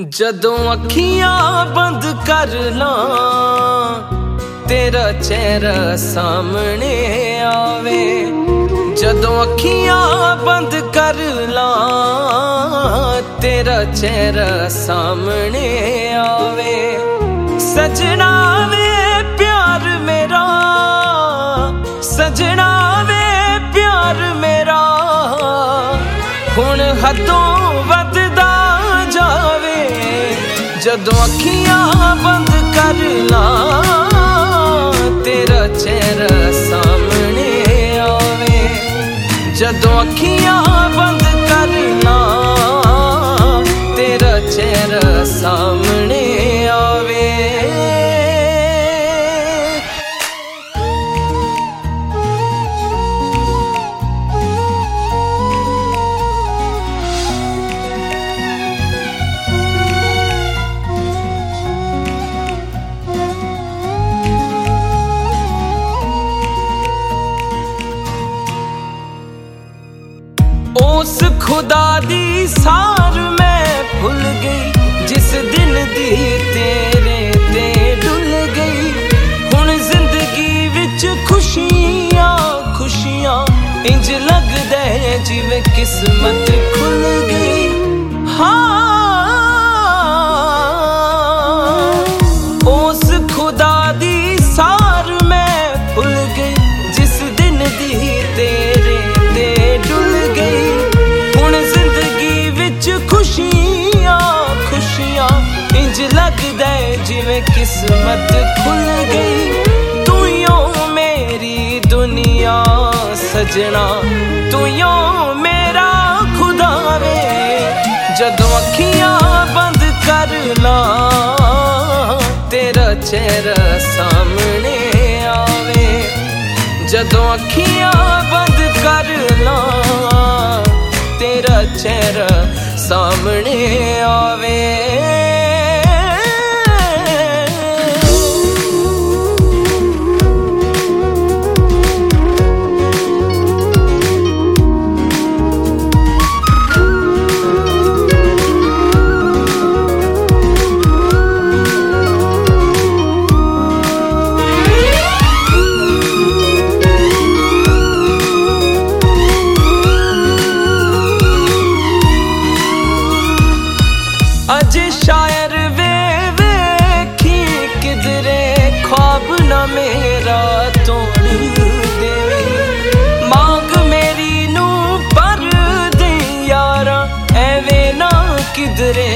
जदों अखियां बंद कर लां तेरा चेहरा सामने आवे। जदों अखियां बंद कर लां तेरा चेहरा सामने आवे। सजना वे प्यार मेरा, सजना वे प्यार मेरा हुण हदों वधदा जावे। जदों अखियां बंद कर लां तेरा चेहरा सामने आवे। जदों अखियां बंद कर लां तेरा चेहरा सामने आवे। उस खुदा दी सार मैं भुल गई जिस दिन दी तेरे ते डुल गई। हुण जिंदगी विच खुशियां खुशियां इंज लगदा है जिवें किस्मत खुल गई। हाँ उस खुदा दी सार मैं भुल गई जिस दिन दी तेरे ते डुल गई। खुशियां खुशियां इंज लगदा है जिवें किस्मत खुल गई। तू यों मेरी दुनिया सजना, तू यों मेरा खुदा वे। जदों अखियां बंद कर लां तेरा चेहरा सामने आवे। जदों अखियां बंद कर लां तेरा चेहरा सामने आवे। अजे शायर वे वेखी किधरे ख्वाब न मेरा तोड़ देवी। मांग मेरी नू पर दे यारा एवे ना किधरे